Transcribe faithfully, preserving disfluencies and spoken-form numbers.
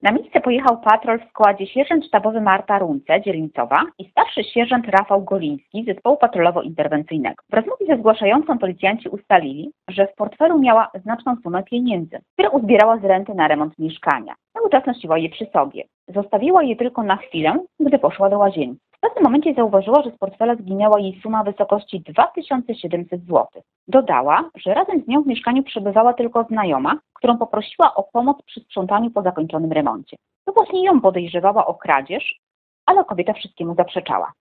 Na miejsce pojechał patrol w składzie sierżant sztabowy Marta Runce, dzielnicowa, i starszy sierżant Rafał Goliński z zespołu patrolowo-interwencyjnego. W rozmowie ze zgłaszającą policjanci ustalili, że w portfelu miała znaczną sumę pieniędzy, które uzbierała z renty na remont mieszkania. Cały czas nosiła je przy sobie. Zostawiła je tylko na chwilę, gdy poszła do łazienki. W pewnym momencie zauważyła, że z portfela zginęła jej suma w wysokości dwa tysiące siedemset złotych. Dodała, że razem z nią w mieszkaniu przebywała tylko znajoma, którą poprosiła o pomoc przy sprzątaniu po zakończonym remoncie. To właśnie ją podejrzewała o kradzież, ale kobieta wszystkiemu zaprzeczała.